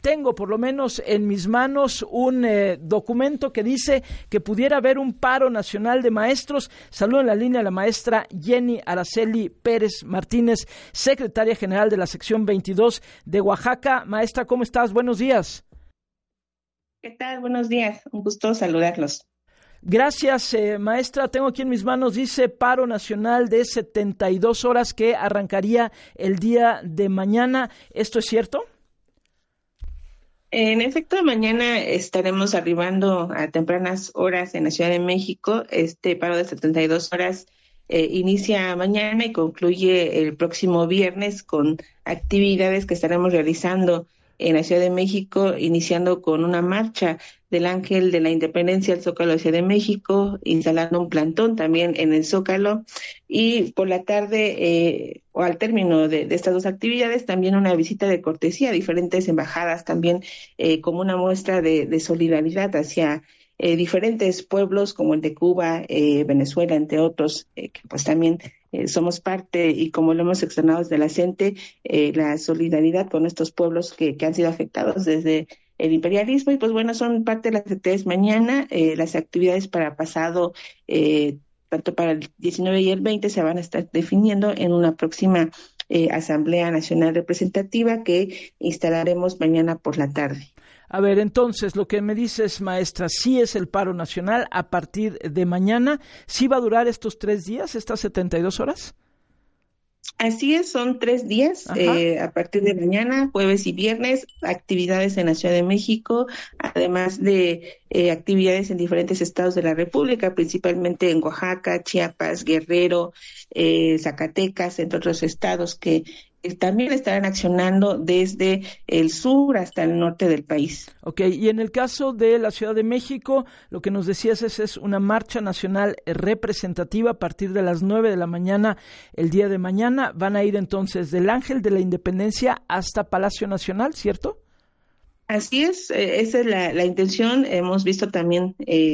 tengo por lo menos en mis manos un documento que dice que pudiera haber un paro nacional de maestros. Saludo en la línea a la maestra Jenny Araceli Pérez Martínez, secretaria general de la sección 22 de Oaxaca. Maestra, ¿cómo estás? Buenos días. ¿Qué tal? Buenos días. Un gusto saludarlos. Gracias, maestra. Tengo aquí en mis manos, dice paro nacional de 72 horas que arrancaría el día de mañana. ¿Esto es cierto? En efecto, mañana estaremos arribando a tempranas horas en la Ciudad de México. Este paro de 72 horas inicia mañana y concluye el próximo viernes con actividades que estaremos realizando en la Ciudad de México, iniciando con una marcha del Ángel de la Independencia al Zócalo de Ciudad de México, instalando un plantón también en el Zócalo, y por la tarde o al término de estas dos actividades también una visita de cortesía a diferentes embajadas, también como una muestra de solidaridad hacia diferentes pueblos como el de Cuba, Venezuela, entre otros, que pues también somos parte, y como lo hemos externado desde la CENTE, la solidaridad con estos pueblos que han sido afectados desde el imperialismo. Y pues bueno, son parte de las actividades mañana. Las actividades para pasado, tanto para el 19 y el 20, se van a estar definiendo en una próxima Asamblea Nacional Representativa que instalaremos mañana por la tarde. A ver, entonces, lo que me dices, maestra, sí es el paro nacional a partir de mañana. ¿Sí va a durar estos 3 días, estas 72 horas? Así es, son 3 días, a partir de mañana, jueves y viernes, actividades en la Ciudad de México, además de actividades en diferentes estados de la República, principalmente en Oaxaca, Chiapas, Guerrero, Zacatecas, entre otros estados que también estarán accionando desde el sur hasta el norte del país. Ok, y en el caso de la Ciudad de México, lo que nos decías es una marcha nacional representativa a partir de las 9 de la mañana el día de mañana. Van a ir entonces del Ángel de la Independencia hasta Palacio Nacional, ¿cierto? Así es, esa es la intención. Hemos visto también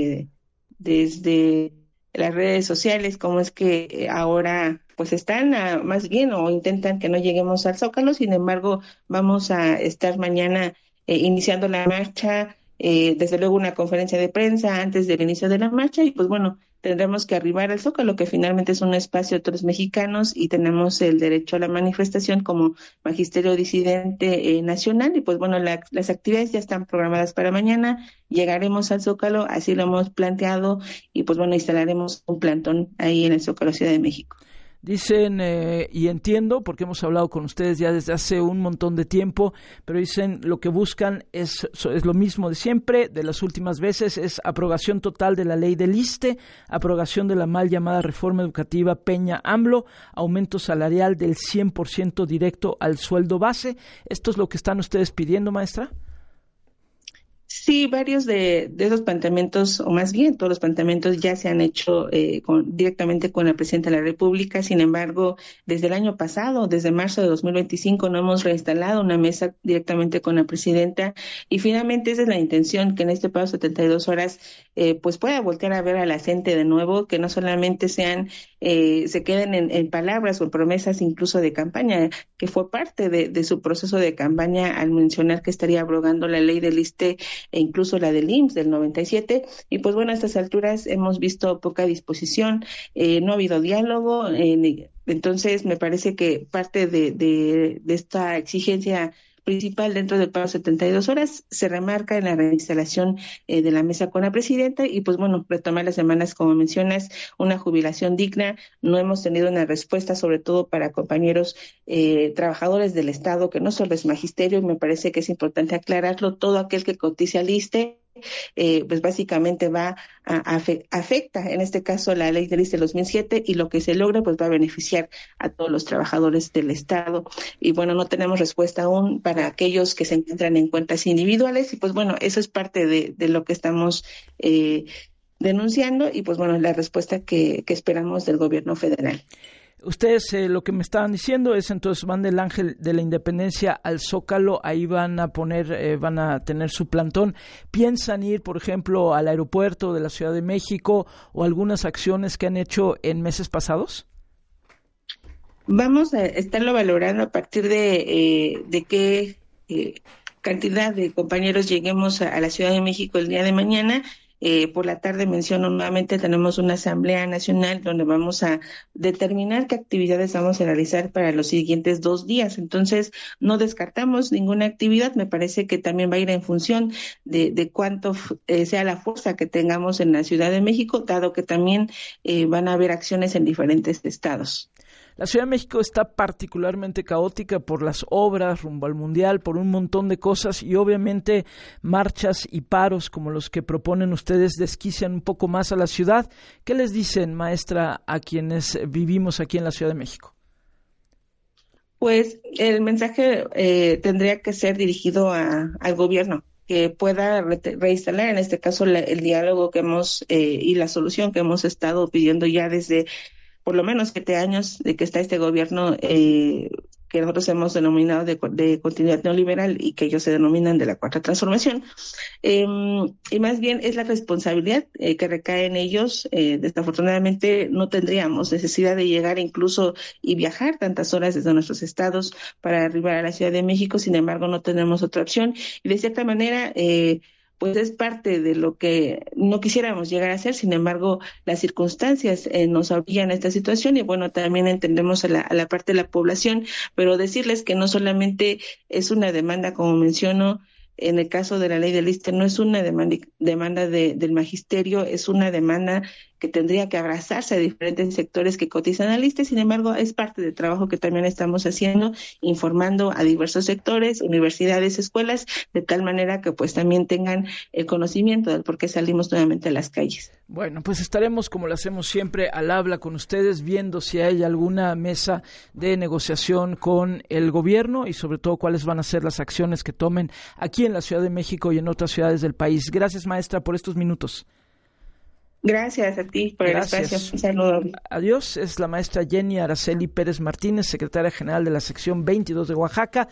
desde las redes sociales cómo es que ahora pues están más bien o intentan que no lleguemos al Zócalo. Sin embargo, vamos a estar mañana iniciando la marcha, desde luego una conferencia de prensa antes del inicio de la marcha, y pues bueno, tendremos que arribar al Zócalo, que finalmente es un espacio de todos los mexicanos y tenemos el derecho a la manifestación como Magisterio Disidente Nacional. Y pues bueno, las actividades ya están programadas para mañana. Llegaremos al Zócalo, así lo hemos planteado, y pues bueno, instalaremos un plantón ahí en el Zócalo Ciudad de México. Dicen, y entiendo, porque hemos hablado con ustedes ya desde hace un montón de tiempo, pero dicen lo que buscan es lo mismo de siempre, de las últimas veces, es aprobación total de la ley del ISSSTE, aprobación de la mal llamada reforma educativa Peña-AMLO, aumento salarial del 100% directo al sueldo base. ¿Esto es lo que están ustedes pidiendo, maestra? Sí, varios de esos planteamientos, o más bien todos los planteamientos ya se han hecho directamente con la Presidenta de la República. Sin embargo, desde el año pasado, desde marzo de 2025, no hemos reinstalado una mesa directamente con la Presidenta, y finalmente esa es la intención, que en este plazo de 72 horas pues pueda voltear a ver a la gente de nuevo, que no solamente se queden en palabras o en promesas incluso de campaña, que fue parte de su proceso de campaña al mencionar que estaría abrogando la ley del ISSSTE e incluso la del IMSS del 97, y pues bueno, a estas alturas hemos visto poca disposición, no ha habido diálogo, entonces me parece que parte de esta exigencia principal dentro del paro 72 horas se remarca en la reinstalación de la mesa con la Presidenta, y pues bueno, retomar las semanas, como mencionas, una jubilación digna. No hemos tenido una respuesta, sobre todo para compañeros trabajadores del Estado, que no solo es magisterio, y me parece que es importante aclararlo. Todo aquel que cotice al ISSSTE pues básicamente afecta, en este caso, la ley del ISSSTE de 2007, y lo que se logra pues va a beneficiar a todos los trabajadores del Estado. Y bueno, no tenemos respuesta aún para aquellos que se encuentran en cuentas individuales, y pues bueno, eso es parte de lo que estamos denunciando, y pues bueno, la respuesta que esperamos del gobierno federal. Ustedes lo que me estaban diciendo es, entonces van del Ángel de la Independencia al Zócalo, ahí van a tener su plantón. ¿Piensan ir, por ejemplo, al aeropuerto de la Ciudad de México o algunas acciones que han hecho en meses pasados? Vamos a estarlo valorando a partir de qué cantidad de compañeros lleguemos a la Ciudad de México el día de mañana. Por la tarde, menciono nuevamente, tenemos una asamblea nacional donde vamos a determinar qué actividades vamos a realizar para los siguientes 2 días. Entonces, no descartamos ninguna actividad. Me parece que también va a ir en función de cuánto sea la fuerza que tengamos en la Ciudad de México, dado que también van a haber acciones en diferentes estados. La Ciudad de México está particularmente caótica por las obras rumbo al Mundial, por un montón de cosas y obviamente marchas y paros como los que proponen ustedes desquician un poco más a la ciudad. ¿Qué les dicen, maestra, a quienes vivimos aquí en la Ciudad de México? Pues el mensaje tendría que ser dirigido al gobierno, que pueda reinstalar en este caso el diálogo que hemos y la solución que hemos estado pidiendo ya desde por lo menos 7 años de que está este gobierno que nosotros hemos denominado de continuidad neoliberal y que ellos se denominan de la Cuarta Transformación. Y más bien es la responsabilidad que recae en ellos. Desafortunadamente no tendríamos necesidad de llegar incluso y viajar tantas horas desde nuestros estados para arribar a la Ciudad de México. Sin embargo, no tenemos otra opción y de cierta manera pues es parte de lo que no quisiéramos llegar a hacer. Sin embargo, las circunstancias nos obligan a esta situación y bueno, también entendemos a la parte de la población, pero decirles que no solamente es una demanda, como menciono, en el caso de la ley del ISSSTE, no es una demanda del magisterio, es una demanda que tendría que abrazarse a diferentes sectores que cotizan al ISSSTE. Sin embargo, es parte del trabajo que también estamos haciendo, informando a diversos sectores, universidades, escuelas, de tal manera que pues también tengan el conocimiento del por qué salimos nuevamente a las calles. Bueno, pues estaremos, como lo hacemos siempre, al habla con ustedes, viendo si hay alguna mesa de negociación con el gobierno y sobre todo cuáles van a ser las acciones que tomen aquí en la Ciudad de México y en otras ciudades del país. Gracias, maestra, por estos minutos. Gracias a ti por el espacio. Un saludo. Adiós. Es la maestra Jenny Araceli Pérez Martínez, secretaria general de la sección 22 de Oaxaca.